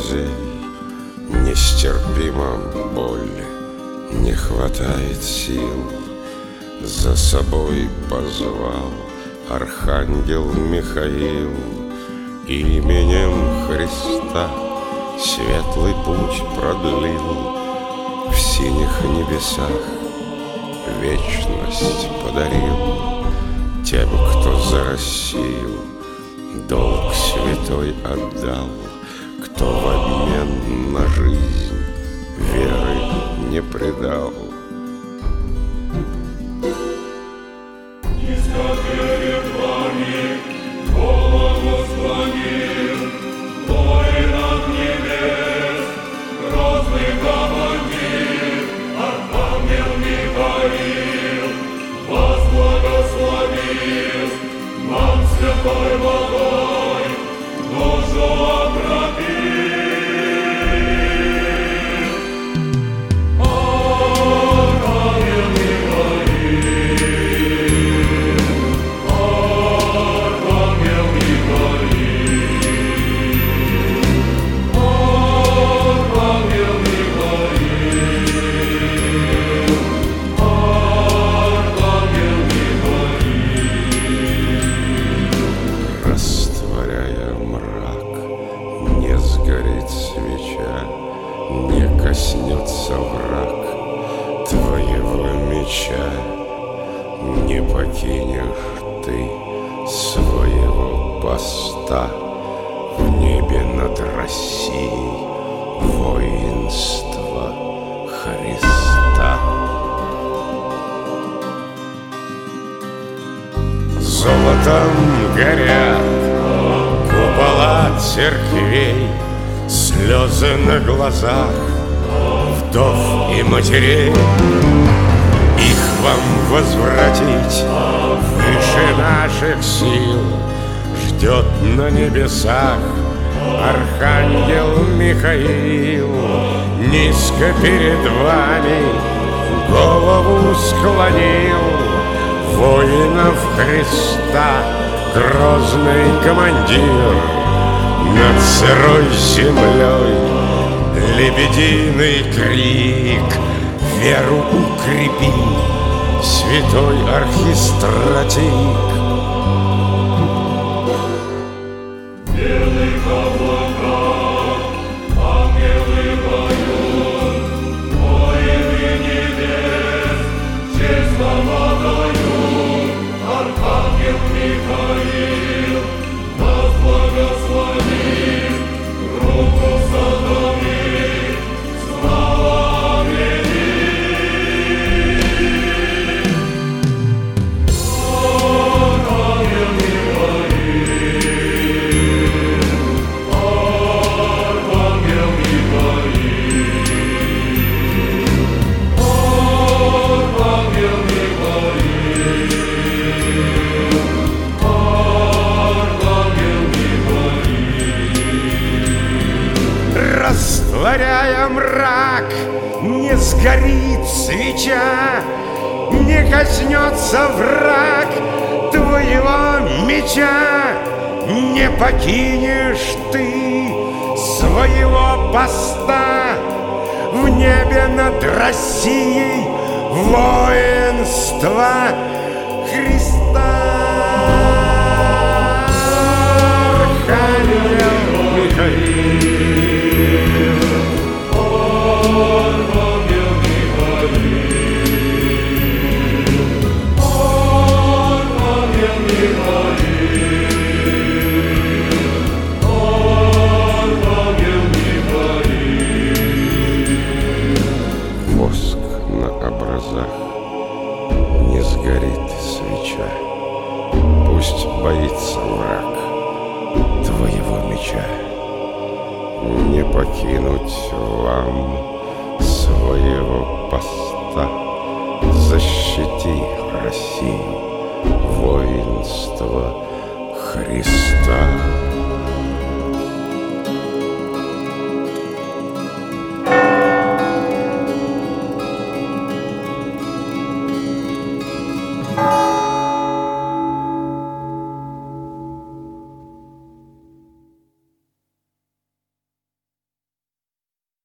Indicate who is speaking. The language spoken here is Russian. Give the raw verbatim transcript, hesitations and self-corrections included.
Speaker 1: друзей. Нестерпима боль, не хватает сил. За собой позвал архангел Михаил. Именем Христа светлый путь продлил. В синих небесах вечность подарил тем, кто за Россию долг святой отдал, кто в обмен на жизнь веры не предал.
Speaker 2: Низко перед вами голову склонил воинов небес, грозный командир, архангел Михаил, вас благословил, нам святой водой душу окропил.
Speaker 1: Сгорит свеча, не коснется враг твоего меча, не покинешь ты своего поста. В небе над Россией воинство Христа. Золотом горят купола церквей, слезы на глазах вдов и матерей. Их вам возвратить выше наших сил ждет на небесах архангел Михаил. Низко перед вами голову склонил воинов Христа грозный командир. Над сырой землей лебединый крик, веру укрепи, святой архистратик.
Speaker 2: Белых облаках ангелы поют, воины небес честь вам отдают. Архангел Михаил нас благослови, руку сотвори, слава вели. Архангел Михаил, Архангел Михаил, Архангел Михаил, Архангел Михаил.
Speaker 1: Растворяя мрак, не сгорит свеча, не коснется враг твоего меча. Не покинешь ты своего поста. В небе над Россией воинство Христа. Архангел Михаил,
Speaker 2: Архангел Михаил, Архангел Михаил, Архангел Михаил.
Speaker 1: воск на образах, не сгорит свеча. Пусть боится враг твоего меча. Не покинуть вам своего поста. Защити Россию, воинство Христа.